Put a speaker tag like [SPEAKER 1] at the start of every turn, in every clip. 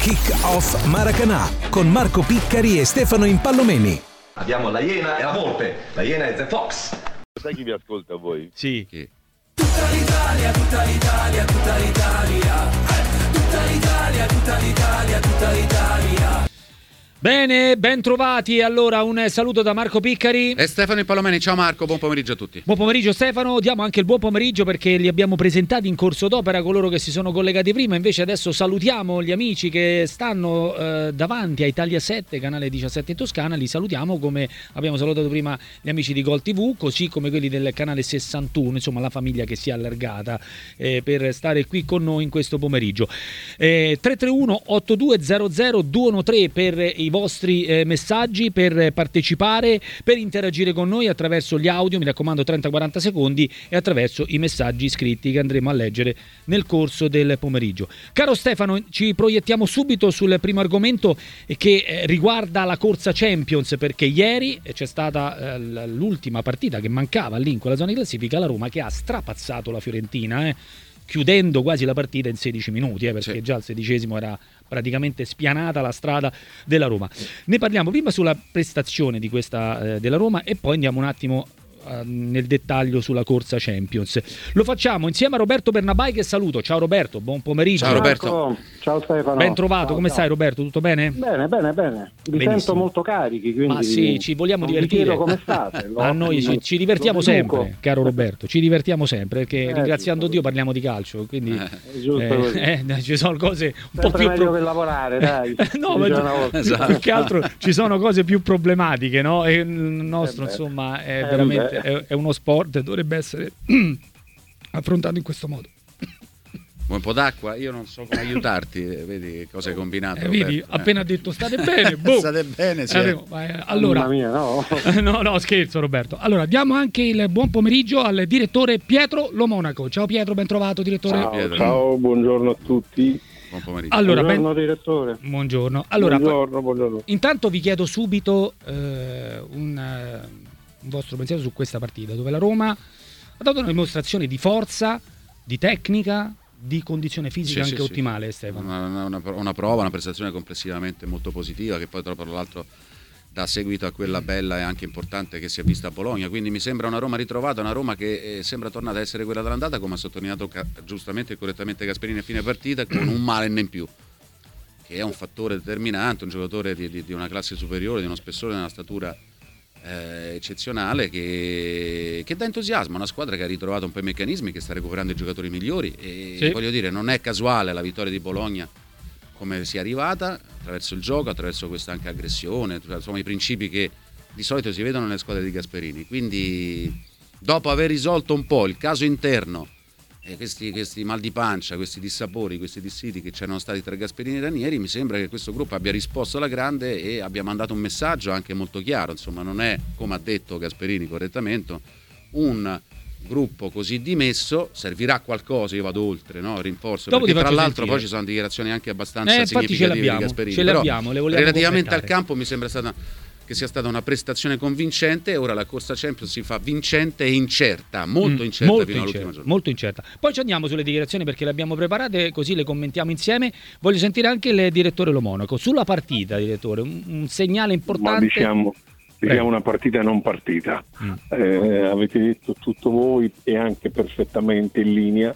[SPEAKER 1] Kick-Off Maracanã con Marco Piccari e Stefano Impallomeni.
[SPEAKER 2] Abbiamo la Iena e la Volpe. La Iena è The Fox.
[SPEAKER 3] Sai chi vi ascolta a voi?
[SPEAKER 4] Sì.
[SPEAKER 3] Chi?
[SPEAKER 5] Tutta l'Italia, tutta l'Italia, tutta l'Italia. Tutta l'Italia, tutta l'Italia, tutta l'Italia.
[SPEAKER 4] Bene, ben trovati. Allora un saluto da Marco Piccari
[SPEAKER 6] e Stefano Impallomeni. Ciao Marco, buon pomeriggio a tutti.
[SPEAKER 4] Buon pomeriggio Stefano, diamo anche il buon pomeriggio perché li abbiamo presentati in corso d'opera coloro che si sono collegati prima, invece adesso salutiamo gli amici che stanno davanti a Italia 7, canale 17 in Toscana, li salutiamo come abbiamo salutato prima gli amici di Gol TV, così come quelli del canale 61, insomma la famiglia che si è allargata per stare qui con noi in questo pomeriggio. 331 8200 213 per i vostri messaggi, per partecipare, per interagire con noi attraverso gli audio, mi raccomando 30-40 secondi, e attraverso i messaggi scritti che andremo a leggere nel corso del pomeriggio. Caro Stefano, ci proiettiamo subito sul primo argomento che riguarda la corsa Champions, perché ieri c'è stata l'ultima partita che mancava lì in quella zona di classifica, la Roma che ha strapazzato la Fiorentina, chiudendo quasi la partita in 16 minuti, perché
[SPEAKER 6] sì.
[SPEAKER 4] Già al 16esimo era praticamente spianata la strada della Roma. Ne parliamo prima sulla prestazione di questa della Roma e poi andiamo un attimo nel dettaglio sulla corsa Champions. Lo facciamo insieme a Roberto Bernabai, che saluto. Ciao Roberto, buon pomeriggio.
[SPEAKER 6] Ciao Roberto.
[SPEAKER 7] Ciao Stefano.
[SPEAKER 4] Ben trovato,
[SPEAKER 7] ciao,
[SPEAKER 4] come
[SPEAKER 7] ciao.
[SPEAKER 4] stai Roberto? Tutto bene?
[SPEAKER 7] Bene. Vi
[SPEAKER 4] Benissimo.
[SPEAKER 7] sento molto carichi, quindi
[SPEAKER 4] Ma sì, ci vogliamo
[SPEAKER 7] non vi
[SPEAKER 4] divertire.
[SPEAKER 7] chiedo come state.
[SPEAKER 4] A noi ci divertiamo sempre, caro Roberto, ci divertiamo sempre, perché ringraziando Dio parliamo di calcio, quindi ci sono cose un po' più
[SPEAKER 7] meglio che lavorare, dai.
[SPEAKER 4] No, ma più che altro ci sono cose più problematiche, no? E il nostro insomma è veramente è uno sport, dovrebbe essere affrontato in questo modo.
[SPEAKER 6] Vuoi un po' d'acqua? Io non so come aiutarti, vedi che cosa hai combinato.
[SPEAKER 4] Vedi, appena detto state bene, boh.
[SPEAKER 6] State bene, sì.
[SPEAKER 4] Allora,
[SPEAKER 7] Mamma mia, no.
[SPEAKER 4] no, scherzo Roberto. Allora, diamo anche il buon pomeriggio al direttore Pietro Lo Monaco. Ciao Pietro, ben trovato direttore.
[SPEAKER 7] Ciao, buongiorno a tutti.
[SPEAKER 6] Buon pomeriggio.
[SPEAKER 4] Allora,
[SPEAKER 7] buongiorno direttore.
[SPEAKER 4] Buongiorno. Allora,
[SPEAKER 7] buongiorno.
[SPEAKER 4] Intanto vi chiedo subito un vostro pensiero su questa partita, dove la Roma ha dato una dimostrazione di forza, di tecnica, di condizione fisica anche ottimale, Stefano.
[SPEAKER 6] Una prova, una prestazione complessivamente molto positiva, che poi tra l'altro dà seguito a quella bella e anche importante che si è vista a Bologna, quindi mi sembra una Roma ritrovata, una Roma che sembra tornata a essere quella dell'andata, come ha sottolineato giustamente e correttamente Gasperini a fine partita, con un Malen in più, che è un fattore determinante, un giocatore di una classe superiore, di uno spessore e una statura eccezionale, che dà entusiasmo a una squadra che ha ritrovato un po' i meccanismi, che sta recuperando i giocatori migliori e voglio dire, non è casuale la vittoria di Bologna come sia arrivata, attraverso il gioco, attraverso questa anche aggressione, insomma i principi che di solito si vedono nelle squadre di Gasperini. Quindi dopo aver risolto un po' il caso interno, questi mal di pancia, questi dissapori, questi dissidi che c'erano stati tra Gasperini e Ranieri, mi sembra che questo gruppo abbia risposto alla grande e abbia mandato un messaggio anche molto chiaro. Insomma, non è, come ha detto Gasperini correttamente, un gruppo così dimesso, servirà a qualcosa, io vado oltre, no? Rinforzo, perché tra l'altro poi ci sono dichiarazioni anche abbastanza significative di Gasperini.
[SPEAKER 4] Ce le abbiamo, le vogliamo
[SPEAKER 6] relativamente
[SPEAKER 4] completare.
[SPEAKER 6] al campo mi sembra che sia stata una prestazione convincente, e ora la corsa Champions si fa vincente e incerta, molto incerta fino all'ultima giornata.
[SPEAKER 4] Molto incerta. Poi ci andiamo sulle dichiarazioni perché le abbiamo preparate, così le commentiamo insieme. Voglio sentire anche il direttore Lo Monaco sulla partita, direttore, un segnale importante.
[SPEAKER 8] Ma diciamo una partita non partita. Avete detto tutto voi e anche perfettamente in linea.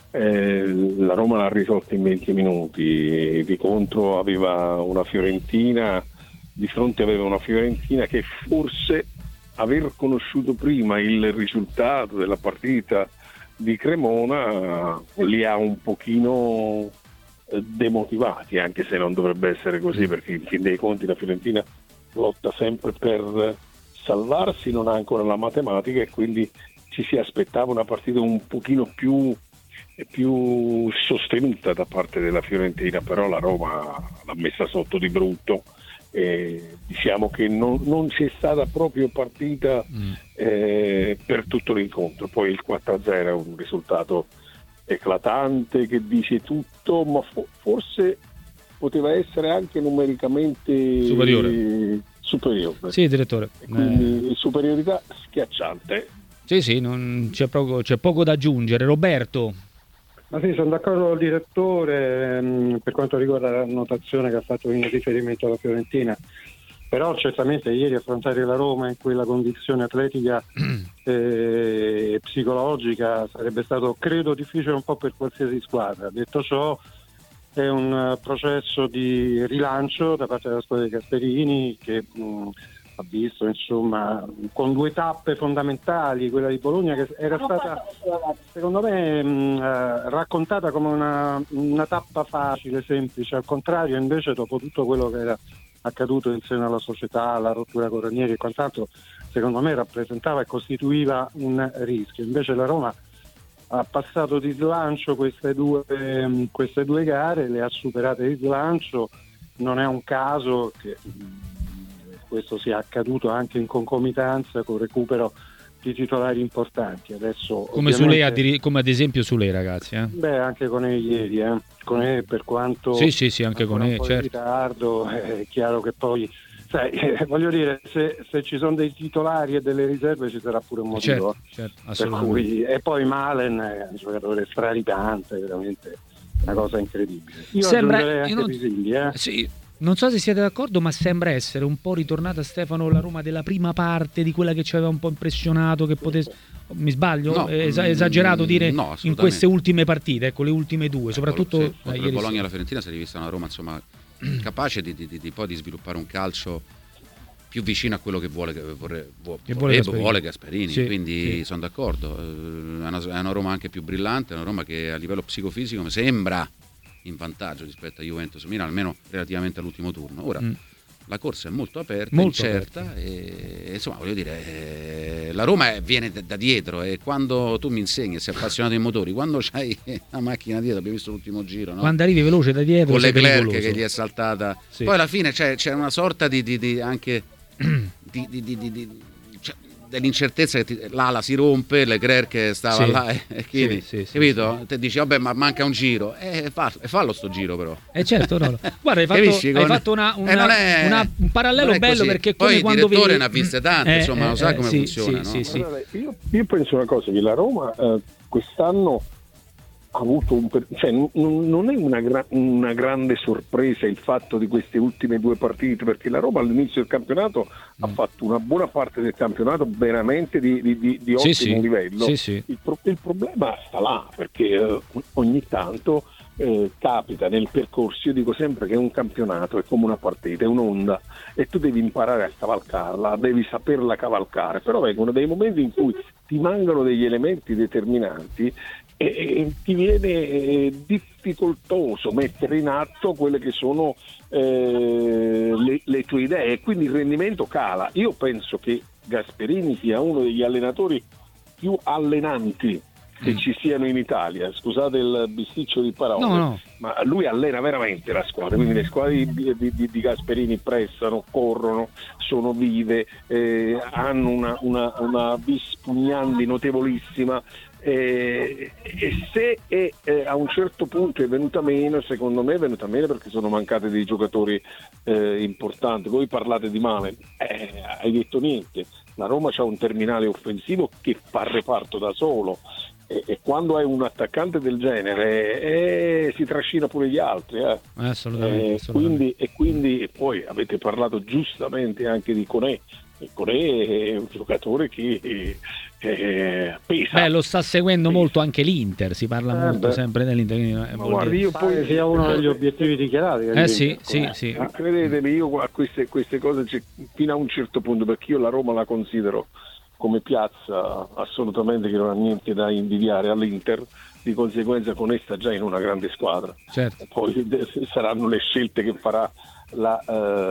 [SPEAKER 8] La Roma l'ha risolta in 20 minuti, di contro aveva una Fiorentina, di fronte aveva una Fiorentina che forse aver conosciuto prima il risultato della partita di Cremona li ha un pochino demotivati, anche se non dovrebbe essere così, perché in fin dei conti la Fiorentina lotta sempre per salvarsi, non ha ancora la matematica e quindi ci si aspettava una partita un pochino più sostenuta da parte della Fiorentina, però la Roma l'ha messa sotto di brutto. Diciamo che non c'è stata proprio partita per tutto l'incontro. Poi il 4-0 è un risultato eclatante che dice tutto, ma forse poteva essere anche numericamente superiore.
[SPEAKER 4] Sì, direttore.
[SPEAKER 8] Quindi superiorità schiacciante.
[SPEAKER 4] Sì, non c'è poco da aggiungere. Roberto.
[SPEAKER 7] Ma sì, sono d'accordo con il direttore per quanto riguarda la notazione che ha fatto in riferimento alla Fiorentina, però certamente ieri affrontare la Roma in quella condizione atletica e psicologica sarebbe stato, credo, difficile un po' per qualsiasi squadra. Detto ciò, è un processo di rilancio da parte della squadra di Gasperini che ha visto, insomma, con 2 tappe fondamentali, quella di Bologna che era stata, secondo me, raccontata come una tappa facile, semplice, al contrario invece dopo tutto quello che era accaduto in seno alla società, la rottura con Ranieri e quant'altro, secondo me rappresentava e costituiva un rischio. Invece la Roma ha passato di slancio queste due gare, le ha superate di slancio. Non è un caso che questo sia accaduto anche in concomitanza con recupero di titolari importanti. Adesso
[SPEAKER 4] come Sule, come ad esempio Sule, ragazzi.
[SPEAKER 7] Beh, anche con ieri, con per quanto
[SPEAKER 4] sì, anche con
[SPEAKER 7] un po'
[SPEAKER 4] certo.
[SPEAKER 7] in ritardo, è chiaro che poi, sai, voglio dire, se ci sono dei titolari e delle riserve ci sarà pure un motivo.
[SPEAKER 4] Certo,
[SPEAKER 7] per cui, e poi Malen è un giocatore straripante, veramente una cosa incredibile. Io aggiungerei anche Pisilli,
[SPEAKER 4] Sì. Non so se siete d'accordo, ma sembra essere un po' ritornata, Stefano, la Roma della prima parte, di quella che ci aveva un po' impressionato, che potesse... Mi sbaglio?
[SPEAKER 6] No,
[SPEAKER 4] esagerato dire
[SPEAKER 6] no,
[SPEAKER 4] in queste ultime partite, ecco, le ultime 2, soprattutto
[SPEAKER 6] contro Bologna e la Fiorentina si è rivista una Roma, insomma, capace di poi di sviluppare un calcio più vicino a quello che vuole Gasperini,
[SPEAKER 4] sì,
[SPEAKER 6] quindi
[SPEAKER 4] sì.
[SPEAKER 6] Sono d'accordo. È una Roma anche più brillante, è una Roma che a livello psicofisico mi sembra in vantaggio rispetto a Juventus Milan, almeno relativamente all'ultimo turno. Ora la corsa è molto aperta, incerta e insomma, voglio dire, la Roma viene da dietro, e quando tu mi insegni, sei appassionato di motori, quando c'hai la macchina dietro, abbiamo visto l'ultimo giro, no?
[SPEAKER 4] Quando arrivi veloce da dietro
[SPEAKER 6] con Leclerc che gli è saltata,
[SPEAKER 4] sì.
[SPEAKER 6] Poi alla fine c'è una sorta di anche dell'incertezza che l'ala si rompe, Leclerc stava là e quindi capito? Te dici vabbè, ma manca un giro, fallo sto giro però.
[SPEAKER 4] Certo, no. Guarda, hai fatto un parallelo bello, perché
[SPEAKER 6] poi
[SPEAKER 4] come
[SPEAKER 6] il
[SPEAKER 4] quando
[SPEAKER 6] direttore ne ha viste tante, insomma, lo sa come funziona, no?
[SPEAKER 8] Sì. Io penso una cosa, che la Roma quest'anno ha avuto non è una grande sorpresa il fatto di queste ultime 2 partite, perché la Roma all'inizio del campionato ha fatto una buona parte del campionato veramente di ottimo livello. Il problema sta là, perché ogni tanto capita nel percorso. Io dico sempre che un campionato è come una partita, è un'onda, e tu devi imparare a cavalcarla, devi saperla cavalcare, però vengono dei momenti in cui ti mancano degli elementi determinanti e ti viene difficoltoso mettere in atto quelle che sono le tue idee, e quindi il rendimento cala. Io penso che Gasperini sia uno degli allenatori più allenanti che ci siano in Italia, scusate il bisticcio di parole,
[SPEAKER 4] no.
[SPEAKER 8] Ma lui allena veramente la squadra, quindi le squadre di Gasperini pressano, corrono, sono vive, hanno una vis pugnandi notevolissima, e se a un certo punto è venuta meno, secondo me è venuta meno perché sono mancati dei giocatori importanti. Voi parlate di Malen, hai detto niente. La Roma c'ha un terminale offensivo che fa reparto da solo, e quando hai un attaccante del genere si trascina pure gli altri.
[SPEAKER 4] Assolutamente.
[SPEAKER 8] Quindi poi avete parlato giustamente anche di Koné. Koné è un giocatore che pesa.
[SPEAKER 4] Lo sta seguendo molto anche l'Inter, si parla molto sempre dell'Inter.
[SPEAKER 7] Guardi, io poi sia uno degli obiettivi dichiarati.
[SPEAKER 4] Sì.
[SPEAKER 8] Credetemi, io a queste cose fino a un certo punto, perché io la Roma la considero come piazza assolutamente che non ha niente da invidiare all'Inter, di conseguenza con essa già in una grande squadra.
[SPEAKER 4] Certo.
[SPEAKER 8] Poi saranno le scelte che farà la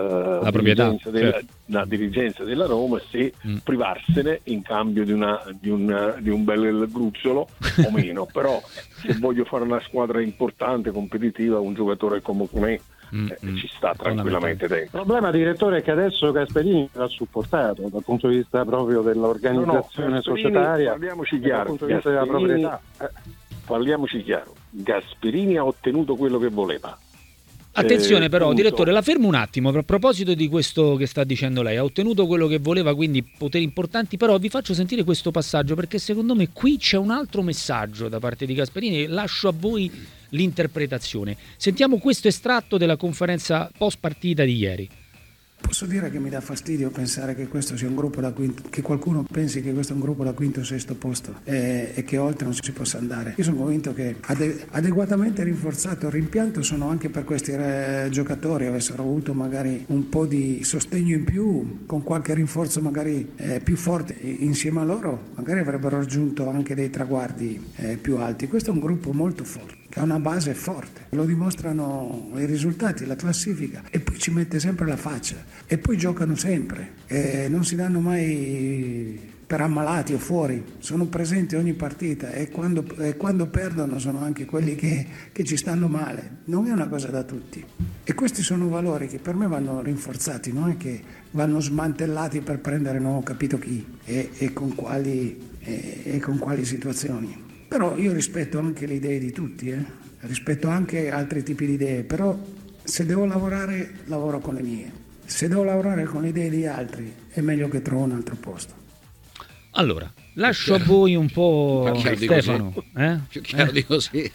[SPEAKER 8] dirigenza della Roma, se privarsene in cambio di un bel gruzzolo o meno. Però se voglio fare una squadra importante, competitiva, un giocatore come Koné ci sta tranquillamente dentro.
[SPEAKER 7] Il problema, direttore, è che adesso Gasperini l'ha supportato dal punto di vista proprio dell'organizzazione societaria,
[SPEAKER 8] parliamoci
[SPEAKER 7] dal punto di vista della proprietà.
[SPEAKER 8] Parliamoci chiaro, Gasperini ha ottenuto quello che voleva.
[SPEAKER 4] Attenzione però,
[SPEAKER 8] punto.
[SPEAKER 4] direttore, la fermo un attimo, a proposito di questo che sta dicendo lei, ha ottenuto quello che voleva, quindi poteri importanti, però vi faccio sentire questo passaggio perché secondo me qui c'è un altro messaggio da parte di Gasperini, lascio a voi l'interpretazione. Sentiamo questo estratto della conferenza post partita di ieri.
[SPEAKER 9] Posso dire che mi dà fastidio pensare che questo sia un gruppo da quinto, che qualcuno pensi che questo è un gruppo da quinto o sesto posto e che oltre non si possa andare. Io sono convinto che adeguatamente rinforzato il rimpianto sono anche per questi giocatori, avessero avuto magari un po' di sostegno in più, con qualche rinforzo magari più forte insieme a loro, magari avrebbero raggiunto anche dei traguardi più alti. Questo è un gruppo molto forte, che ha una base forte, lo dimostrano i risultati, la classifica, e poi ci mette sempre la faccia e poi giocano sempre, non si danno mai per ammalati o fuori, sono presenti ogni partita e quando perdono sono anche quelli che ci stanno male, non è una cosa da tutti e questi sono valori che per me vanno rinforzati, non è che vanno smantellati per prendere non ho capito chi e con quali situazioni. Però io rispetto anche le idee di tutti, rispetto anche altri tipi di idee, però se devo lavorare, lavoro con le mie. Se devo lavorare con le idee di altri, è meglio che trovo un altro posto.
[SPEAKER 4] Allora, lascio a voi un po', Stefano.
[SPEAKER 6] Più chiaro di così.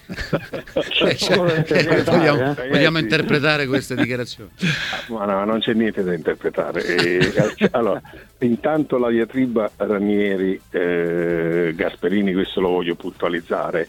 [SPEAKER 6] Vogliamo interpretare queste dichiarazioni?
[SPEAKER 8] Ma no, non c'è niente da interpretare. Allora, intanto la diatriba Ranieri Gasperini, questo lo voglio puntualizzare,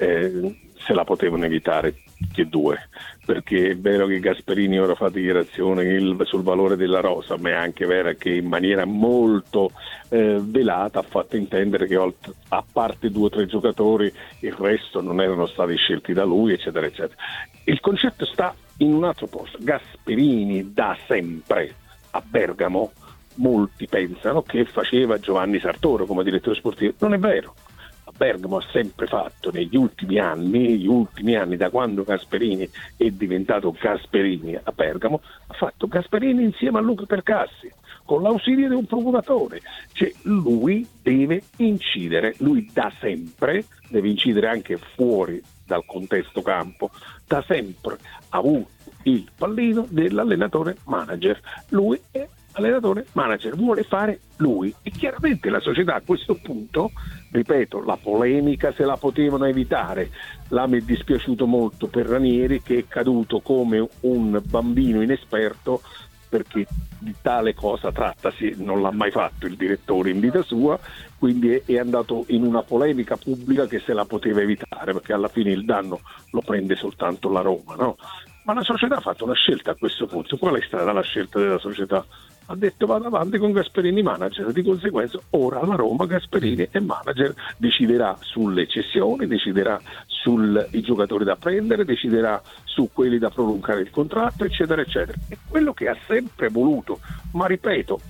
[SPEAKER 8] se la potevano evitare tutti e due, perché è vero che Gasperini ora fa dichiarazioni sul valore della rosa, ma è anche vero che in maniera molto velata ha fatto intendere che a parte 2 o 3 giocatori il resto non erano stati scelti da lui, eccetera eccetera. Il concetto sta in un altro posto. Gasperini da sempre a Bergamo, molti pensano che faceva Giovanni Sartoro come direttore sportivo, non è vero. Bergamo ha sempre fatto negli ultimi anni da quando Gasperini è diventato Gasperini a Bergamo, ha fatto Gasperini insieme a Luca Percassi con l'ausilio di un procuratore, cioè lui deve incidere, lui da sempre deve incidere anche fuori dal contesto campo, da sempre ha avuto il pallino dell'allenatore manager, lui è allenatore manager, vuole fare lui e chiaramente la società a questo punto, ripeto, la polemica se la potevano evitare, mi è dispiaciuto molto per Ranieri che è caduto come un bambino inesperto, perché di tale cosa trattasi, non l'ha mai fatto il direttore in vita sua, quindi è andato in una polemica pubblica che se la poteva evitare, perché alla fine il danno lo prende soltanto la Roma, no? Ma la società ha fatto una scelta a questo punto. Qual è stata la scelta della società? Ha detto vado avanti con Gasperini manager, di conseguenza ora la Roma Gasperini è manager, deciderà sulle cessioni, deciderà sui giocatori da prendere, deciderà su quelli da prolungare il contratto, eccetera eccetera. È quello che ha sempre voluto, ma ripeto,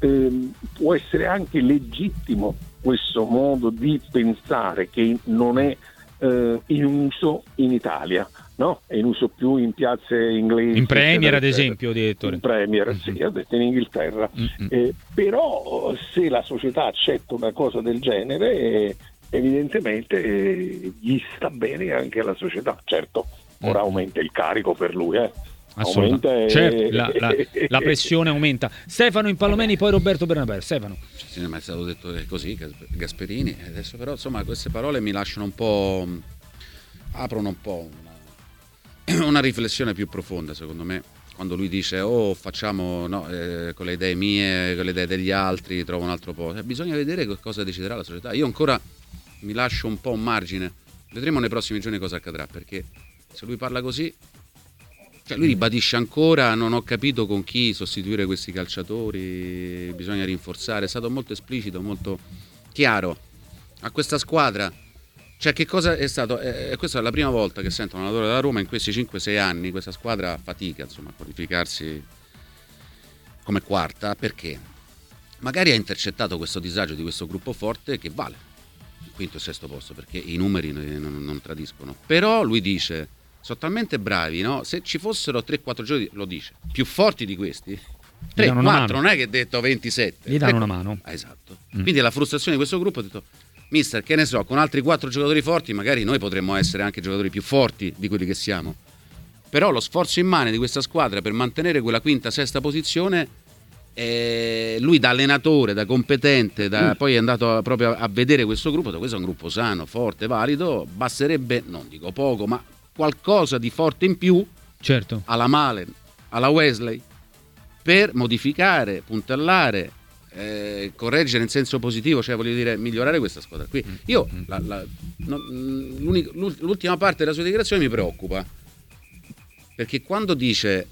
[SPEAKER 8] può essere anche legittimo questo modo di pensare che non è in uso in Italia, no? È in uso più in piazze inglesi,
[SPEAKER 4] in Premier ad esempio, direttore.
[SPEAKER 8] In Premier, sì, ho detto in Inghilterra. Però se la società accetta una cosa del genere, evidentemente gli sta bene anche alla società. Certo, ora aumenta il carico per lui,
[SPEAKER 4] Assolutamente. Certo, la pressione aumenta. Stefano Impallomeni, poi Roberto Bernabé. Stefano.
[SPEAKER 6] Sì, ma è stato detto così, Gasperini. Adesso però insomma queste parole mi lasciano un po', aprono un po' una riflessione più profonda, secondo me, quando lui dice facciamo con le idee mie, con le idee degli altri, trovo un altro posto. Bisogna vedere cosa deciderà la società. Io ancora mi lascio un po' un margine, vedremo nei prossimi giorni cosa accadrà, perché se lui parla così, cioè lui ribadisce ancora non ho capito con chi sostituire questi calciatori, bisogna rinforzare, è stato molto esplicito, molto chiaro a questa squadra. Cioè che cosa è stato? Questa è la prima volta che sento un allenatore della Roma in questi 5-6 anni, questa squadra fatica insomma a qualificarsi come quarta, perché magari ha intercettato questo disagio di questo gruppo forte che vale il quinto e sesto posto, perché i numeri non tradiscono, però lui dice sono talmente bravi, no? Se ci fossero 3-4 giochi, lo dice, più forti di questi 3-4, non è che ha detto 27,
[SPEAKER 4] gli danno una mano.
[SPEAKER 6] Esatto. Quindi la frustrazione di questo gruppo ha detto mister, che ne so, con altri 4 giocatori forti magari noi potremmo essere anche giocatori più forti di quelli che siamo. però lo sforzo immane di questa squadra per mantenere quella quinta, sesta posizione, lui da allenatore, da competente, poi è andato proprio a vedere questo gruppo, questo è un gruppo sano, forte, valido, basterebbe, non dico poco, ma qualcosa di forte in più,
[SPEAKER 4] certo, alla
[SPEAKER 6] Malen, alla Wesley, per modificare, puntellare, correggere in senso positivo, cioè voglio dire migliorare questa squadra qui. Io l'ultima parte della sua dichiarazione mi preoccupa, perché quando dice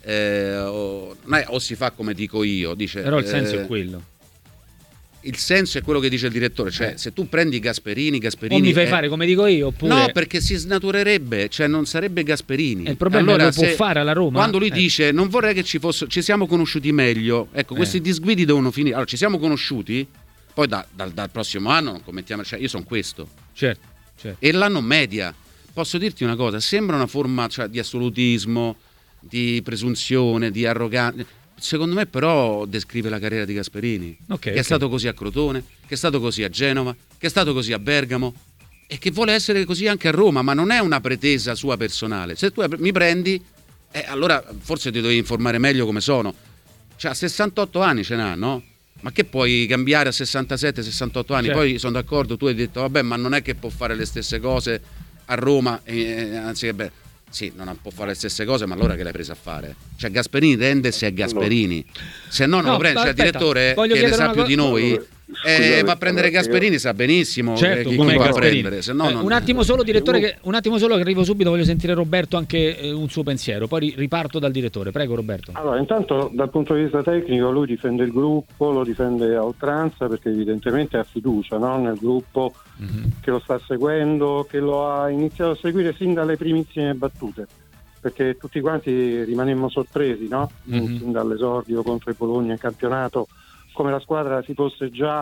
[SPEAKER 6] o si fa come dico io, dice,
[SPEAKER 4] però il senso è quello.
[SPEAKER 6] Il senso è quello che dice il direttore, cioè se tu prendi Gasperini
[SPEAKER 4] o mi fai fare come dico io, oppure
[SPEAKER 6] no, perché si snaturerebbe, cioè non sarebbe Gasperini.
[SPEAKER 4] Il problema allora, è che lo può fare alla Roma.
[SPEAKER 6] Quando lui dice non vorrei che ci siamo conosciuti meglio, ecco, questi disguidi devono finire. Allora, ci siamo conosciuti, poi dal prossimo anno non commettiamo, cioè io sono questo,
[SPEAKER 4] certo.
[SPEAKER 6] E l'anno media, posso dirti una cosa, sembra una forma, cioè, di assolutismo, di presunzione, di arroganza. Secondo me però descrive la carriera di Gasperini, che è stato così a Crotone, che è stato così a Genova, che è stato così a Bergamo e che vuole essere così anche a Roma, ma non è una pretesa sua personale. Se tu mi prendi, allora forse ti dovevi informare meglio come sono. Cioè a 68 anni ce n'ha, no? Ma che puoi cambiare a 67, 68 anni?
[SPEAKER 4] Certo.
[SPEAKER 6] Poi sono d'accordo, tu hai detto vabbè, ma non è che può fare le stesse cose a Roma, anzi sì, non può fare le stesse cose, ma allora che l'hai presa a fare? Cioè Gasperini rende se è Gasperini, se no non lo prende. Cioè il direttore che ne sa più di noi va a prendere Gasperini, sa benissimo come va a prendere. Se no,
[SPEAKER 4] un attimo solo, direttore, un attimo solo che arrivo subito, voglio sentire Roberto anche un suo pensiero, poi riparto dal direttore. Prego Roberto.
[SPEAKER 7] Allora, intanto dal punto di vista tecnico lui difende il gruppo, lo difende a oltranza perché evidentemente ha fiducia, no? Nel gruppo che lo sta seguendo, che lo ha iniziato a seguire sin dalle primissime battute, perché tutti quanti rimanemmo sorpresi, no? Sin dall'esordio contro il Bologna in campionato, come la squadra si fosse già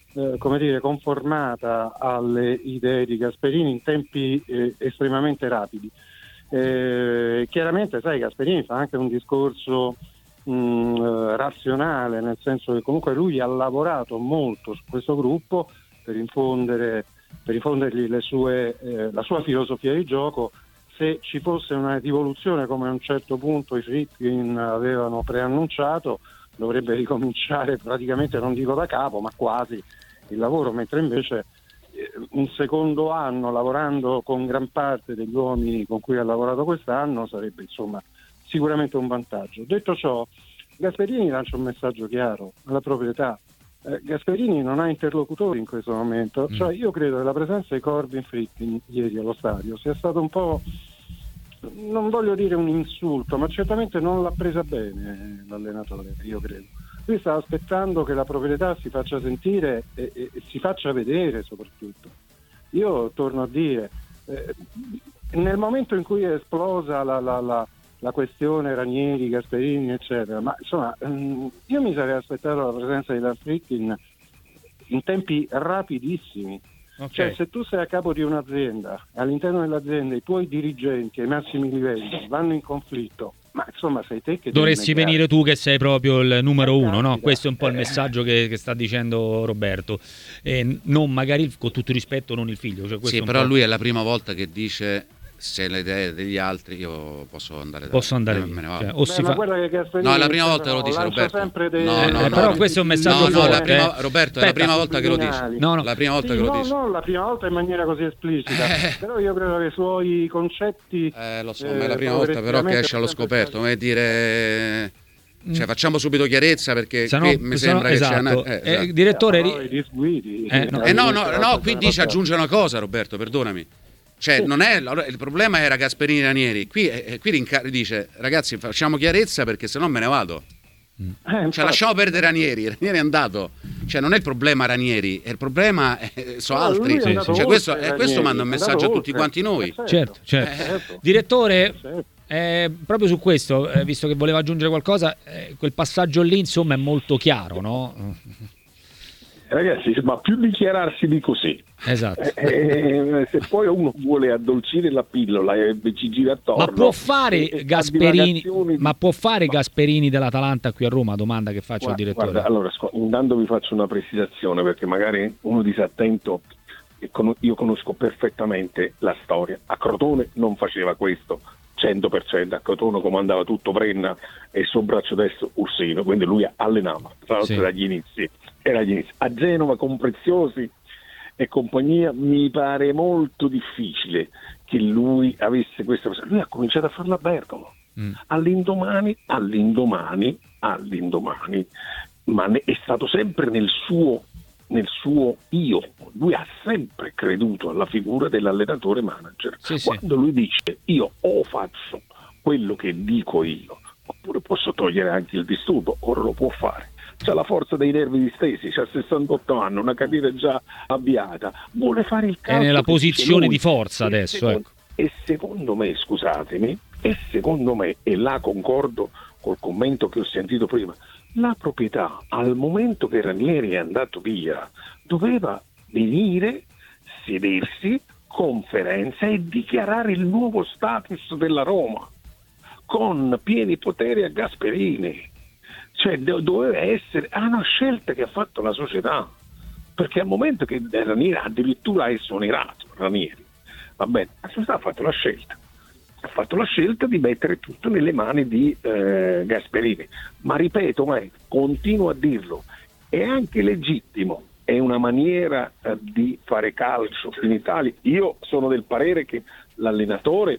[SPEAKER 7] conformata alle idee di Gasperini in tempi estremamente rapidi. Chiaramente, sai, Gasperini fa anche un discorso razionale, nel senso che comunque lui ha lavorato molto su questo gruppo per infondergli la sua filosofia di gioco. Se ci fosse una rivoluzione, come a un certo punto i Friedkin avevano preannunciato, dovrebbe ricominciare praticamente, non dico da capo, ma quasi il lavoro, mentre invece un secondo anno lavorando con gran parte degli uomini con cui ha lavorato quest'anno sarebbe insomma sicuramente un vantaggio. Detto ciò, Gasperini lancia un messaggio chiaro alla proprietà. Gasperini non ha interlocutori in questo momento, cioè io credo che la presenza di Corbin Friedkin ieri allo stadio sia stato un po', non voglio dire un insulto, ma certamente non l'ha presa bene l'allenatore, io credo. Lui sta aspettando che la proprietà si faccia sentire e si faccia vedere soprattutto. Io torno a dire, nel momento in cui è esplosa la questione Ranieri, Gasperini eccetera, ma insomma io mi sarei aspettato la presenza di Dan Friedkin in tempi rapidissimi. Cioè se tu sei a capo di un'azienda, all'interno dell'azienda i tuoi dirigenti ai massimi livelli vanno in conflitto, ma insomma sei te che
[SPEAKER 4] dovresti venire tu che sei proprio il numero uno, no? Questo è un po' il messaggio che sta dicendo Roberto, non magari, con tutto il rispetto, non il figlio, cioè,
[SPEAKER 6] sì, però lui è la prima volta che dice se le idee degli altri io posso andare me ne vado.
[SPEAKER 7] Ma guarda che Gasperini,
[SPEAKER 6] no, è la prima volta che lo dice Roberto.
[SPEAKER 4] Però questo è un messaggio forte.
[SPEAKER 6] Roberto, è la prima volta che lo dice. La prima volta che lo dice.
[SPEAKER 7] No, la prima volta in maniera così esplicita. Però io credo che i suoi concetti
[SPEAKER 6] lo so, ma è la prima volta però che esce allo scoperto, come dire, cioè facciamo subito chiarezza, perché qui mi sembra che c'è
[SPEAKER 4] direttore
[SPEAKER 6] no, qui dice, aggiunge una cosa Roberto, perdonami. Cioè non è il problema era Gasperini Ranieri, qui dice ragazzi facciamo chiarezza perché sennò me ne vado, cioè lasciamo perdere Ranieri è andato, cioè non è il problema Ranieri, è il problema sono altri, cioè questo manda un messaggio a tutti quanti noi.
[SPEAKER 4] Certo. Direttore, proprio su questo, visto che voleva aggiungere qualcosa, quel passaggio lì insomma è molto chiaro, no?
[SPEAKER 8] Ragazzi, ma più dichiararsi di così.
[SPEAKER 4] Esatto.
[SPEAKER 8] Se poi uno vuole addolcire la pillola e ci gira attorno.
[SPEAKER 4] Ma può fare Gasperini dell'Atalanta qui a Roma? Domanda che faccio al direttore.
[SPEAKER 8] Guarda, allora, intanto vi faccio una precisazione, perché magari uno disattento, io conosco perfettamente la storia. A Crotone non faceva questo, 100%, a Cotonou comandava tutto Brenna e il suo braccio destro Ursino, quindi lui allenava, tra l'altro era agli inizi. A Genova con Preziosi e compagnia mi pare molto difficile che lui avesse questa cosa. Lui ha cominciato a farlo a Bergamo, all'indomani, ma è stato sempre nel suo io. Lui ha sempre creduto alla figura dell'allenatore manager. Quando lui dice io o faccio quello che dico io, oppure posso togliere anche il disturbo, ora lo può fare. C'ha la forza dei nervi distesi, c'ha 68 anni, una carriera già avviata, vuole fare il calcio.
[SPEAKER 4] È nella posizione di forza adesso. Ecco.
[SPEAKER 8] E secondo me, scusatemi, e là concordo col commento che ho sentito prima, la proprietà al momento che Ranieri è andato via doveva venire, sedersi, conferenza e dichiarare il nuovo status della Roma con pieni poteri a Gasperini. Cioè doveva essere una scelta che ha fatto la società, perché al momento che Ranieri addirittura è esonerato, Ranieri, va bene, la società ha fatto la scelta di mettere tutto nelle mani di Gasperini, ma ripeto, continuo a dirlo, è anche legittimo, è una maniera di fare calcio in Italia. Io sono del parere che l'allenatore,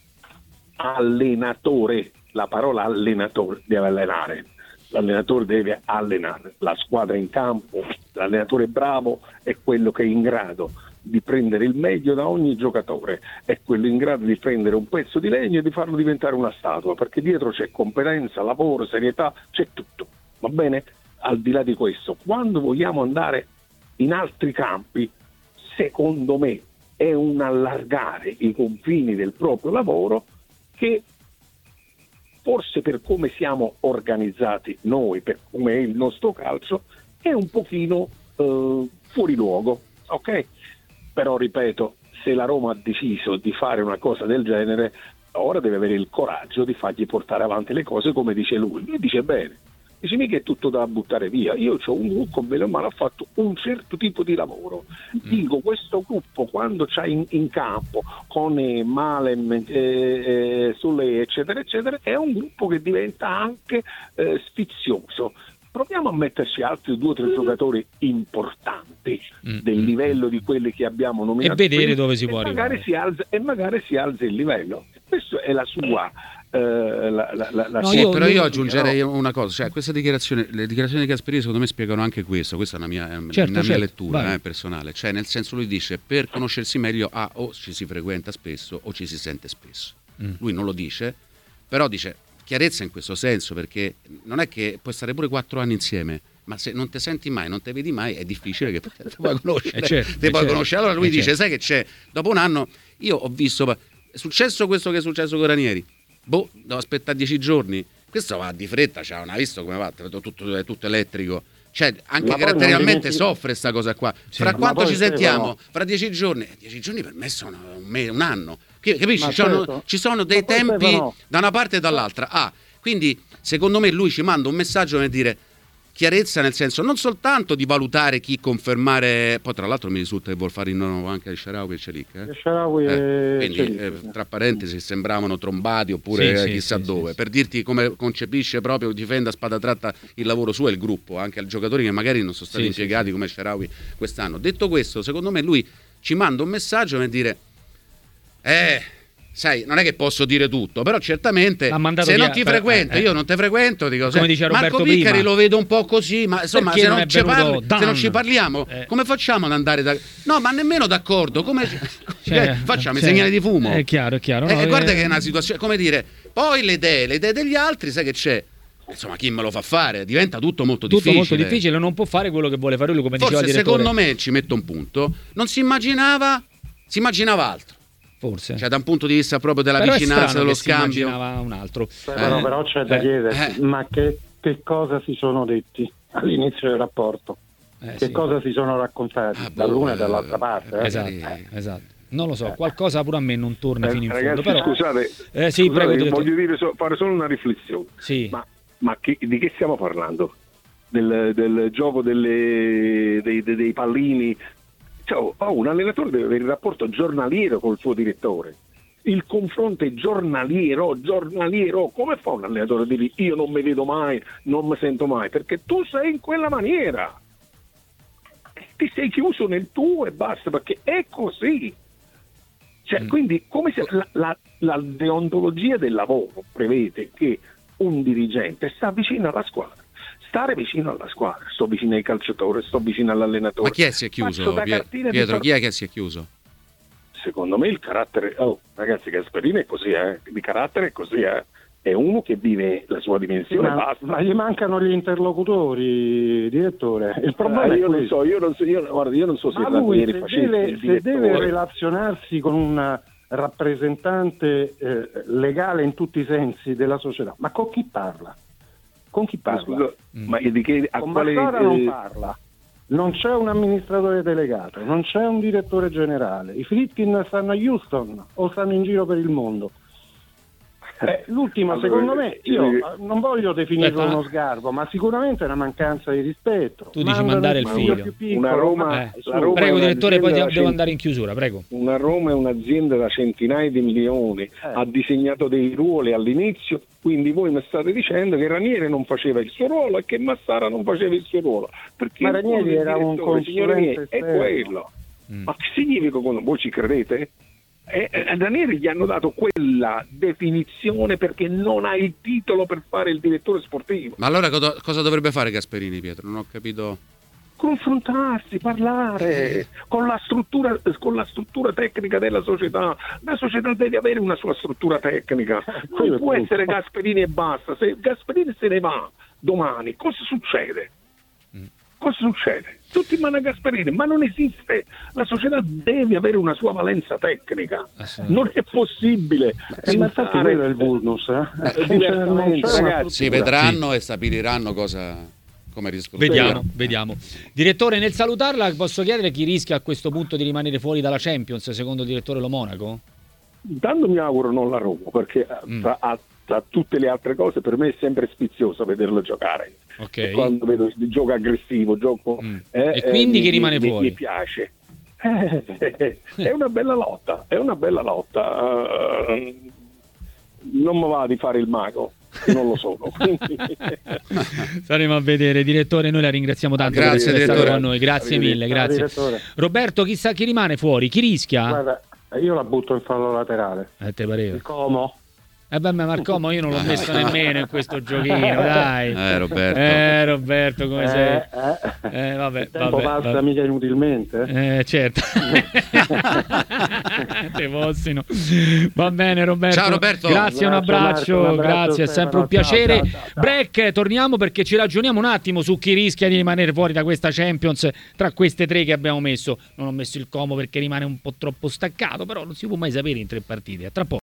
[SPEAKER 8] la parola allenatore deve allenare. L'allenatore deve allenare la squadra in campo, l'allenatore bravo è quello che è in grado di prendere il meglio da ogni giocatore, è quello in grado di prendere un pezzo di legno e di farlo diventare una statua, perché dietro c'è competenza, lavoro, serietà, c'è tutto, va bene? Al di là di questo, quando vogliamo andare in altri campi, secondo me è un allargare i confini del proprio lavoro che forse per come siamo organizzati noi, per come è il nostro calcio, è un pochino fuori luogo, ok? Però ripeto, se la Roma ha deciso di fare una cosa del genere, ora deve avere il coraggio di fargli portare avanti le cose come dice lui. Lui dice bene, dice mica è tutto da buttare via, io ho un gruppo bene o male ha fatto un certo tipo di lavoro, dico questo gruppo quando c'ha in campo con Malem, Soulé eccetera eccetera, è un gruppo che diventa anche sfizioso. Proviamo a metterci altri 2 o 3 giocatori importanti del livello di quelli che abbiamo nominato
[SPEAKER 4] e vedere dove si può
[SPEAKER 8] arrivare e magari si alza il livello. Questa è la sua
[SPEAKER 6] però io aggiungerei una cosa, cioè questa dichiarazione, le dichiarazioni di Gasperini secondo me spiegano anche questo, questa è una mia lettura personale, cioè nel senso lui dice per conoscersi meglio o ci si frequenta spesso o ci si sente spesso. Lui non lo dice, però dice chiarezza in questo senso, perché non è che puoi stare pure 4 anni insieme, ma se non ti senti mai, non ti vedi mai, è difficile che ti puoi conoscere. Conoscere. Allora lui dice, sai che c'è? Dopo un anno io ho visto, è successo questo che è successo con Ranieri, devo aspettare 10 giorni, questo va di fretta, ha visto come va, tutto elettrico. Cioè, anche caratterialmente soffre sta cosa qua. Fra quanto ci sentiamo? Fra 10 giorni? 10 giorni per me sono un anno. Capisci? Ci sono dei tempi da una parte e dall'altra. Quindi secondo me lui ci manda un messaggio per dire chiarezza, nel senso non soltanto di valutare chi confermare, poi tra l'altro mi risulta che vuol fare il nuovo anche a Shaarawy e Celik, quindi tra parentesi sembravano trombati oppure chissà dove, per dirti come concepisce proprio, difende a spada tratta il lavoro suo e il gruppo, anche ai giocatori che magari non sono stati impiegati come Shaarawy quest'anno. Detto questo, secondo me lui ci manda un messaggio per dire sai, non è che posso dire tutto, però certamente se non ti frequento, io non ti frequento, dico, come dice Roberto Marco Piccari lo vedo un po' così, ma insomma se non ci parliamo, come facciamo ad andare no, ma nemmeno d'accordo, come facciamo i segnali di fumo?
[SPEAKER 4] È chiaro.
[SPEAKER 6] Guarda che è una situazione, come dire, poi le idee degli altri, sai che c'è? Insomma, chi me lo fa fare? Diventa tutto molto difficile,
[SPEAKER 4] non può fare quello che vuole fare lui, come diceva il direttore.
[SPEAKER 6] Secondo me, ci metto un punto, non si immaginava altro.
[SPEAKER 4] Forse.
[SPEAKER 6] Cioè da un punto di vista proprio della vicinanza, dello scambio.
[SPEAKER 4] Un altro.
[SPEAKER 7] Però c'è da chiedersi, ma che cosa si sono detti all'inizio del rapporto? Che cosa si sono raccontati dall'una e dall'altra parte?
[SPEAKER 4] Esatto. Non lo so, qualcosa pure a me non torna fino in
[SPEAKER 8] ragazzi,
[SPEAKER 4] fondo. Però...
[SPEAKER 8] Scusate,
[SPEAKER 4] prego,
[SPEAKER 8] voglio fare solo una riflessione.
[SPEAKER 4] Sì.
[SPEAKER 8] Ma di che stiamo parlando? Del gioco dei pallini? Un allenatore deve avere il rapporto giornaliero col suo direttore, il confronto è giornaliero, come fa un allenatore a dire io non mi vedo mai, non mi sento mai, perché tu sei in quella maniera, ti sei chiuso nel tuo e basta, perché è così. Cioè, quindi come se la deontologia del lavoro prevede che un dirigente sta vicino alla squadra. Stare vicino alla squadra, sto vicino ai calciatori, sto vicino all'allenatore.
[SPEAKER 6] Ma chi è che si è chiuso, Pietro? Chi è che si è chiuso?
[SPEAKER 8] Secondo me il carattere, ragazzi, Gasperini è così, di carattere è così, è uno che vive la sua dimensione, basta.
[SPEAKER 7] Ma gli mancano gli interlocutori, direttore. Il problema è
[SPEAKER 8] io non so se
[SPEAKER 7] ma lui se deve relazionarsi con un rappresentante legale in tutti i sensi della società, ma con chi parla? Con chi parla?
[SPEAKER 8] Ma di che,
[SPEAKER 7] con Massara non parla. Non c'è un amministratore delegato, non c'è un direttore generale. I Friedkin stanno a Houston o stanno in giro per il mondo. L'ultima, secondo me, io non voglio definirlo uno sgarbo, ma sicuramente è una mancanza di rispetto.
[SPEAKER 4] Tu dici mandare il figlio.
[SPEAKER 8] Una Roma,
[SPEAKER 4] prego direttore, poi devo andare in chiusura, prego.
[SPEAKER 8] Una Roma è un'azienda da centinaia di milioni, ha disegnato dei ruoli all'inizio, quindi voi mi state dicendo che Ranieri non faceva il suo ruolo e che Massara non faceva il suo ruolo. Perché
[SPEAKER 7] ma Ranieri era un consulente
[SPEAKER 8] è quello. Ma che significa quando voi ci credete? A Ranieri gli hanno dato quella definizione perché non ha il titolo per fare il direttore sportivo.
[SPEAKER 6] Ma allora cosa dovrebbe fare Gasperini, Pietro? Non ho capito.
[SPEAKER 8] Confrontarsi, parlare con la struttura tecnica della società. La società deve avere una sua struttura tecnica, non può essere Gasperini e basta. Se Gasperini se ne va domani, cosa succede? Cosa succede? Tutti in mano a Gasperini, ma non esiste. La società deve avere una sua valenza tecnica. Non è possibile.
[SPEAKER 7] Ma infatti quello è il vulnus.
[SPEAKER 6] Ragazzi, vedranno e stabiliranno come risolvere.
[SPEAKER 4] Vediamo. Direttore, nel salutarla posso chiedere chi rischia a questo punto di rimanere fuori dalla Champions, secondo il direttore Lo Monaco?
[SPEAKER 8] Intanto mi auguro non la Roma, perché tra tutte le altre cose per me è sempre sfizioso vederlo giocare.
[SPEAKER 4] Okay.
[SPEAKER 8] Quando vedo il gioco aggressivo,
[SPEAKER 4] e quindi chi rimane fuori?
[SPEAKER 8] Mi piace. È una bella lotta, non mi va di fare il mago, non lo sono.
[SPEAKER 4] Staremo a vedere. Direttore, noi la ringraziamo tanto.
[SPEAKER 6] Grazie,
[SPEAKER 4] per essere
[SPEAKER 6] direttore.
[SPEAKER 4] stato con noi, grazie mille, grazie.
[SPEAKER 7] Direttore.
[SPEAKER 4] Roberto, chissà chi rimane fuori, chi rischia?
[SPEAKER 7] Guarda, io la butto in fallo laterale.
[SPEAKER 4] Te pareva?
[SPEAKER 7] Il Como.
[SPEAKER 4] Beh, Marcomo io non l'ho messo nemmeno in questo giochino, dai. Roberto, come sei? Vabbè.
[SPEAKER 7] Passa mica inutilmente.
[SPEAKER 4] Certo. Te possino. Va bene, Roberto.
[SPEAKER 6] Ciao Roberto.
[SPEAKER 4] Grazie, un abbraccio, grazie, è sempre un piacere. Ciao. Break, torniamo perché ci ragioniamo un attimo su chi rischia di rimanere fuori da questa Champions tra queste tre che abbiamo messo. Non ho messo il Como perché rimane un po' troppo staccato, però non si può mai sapere in 3 partite. A tra poco.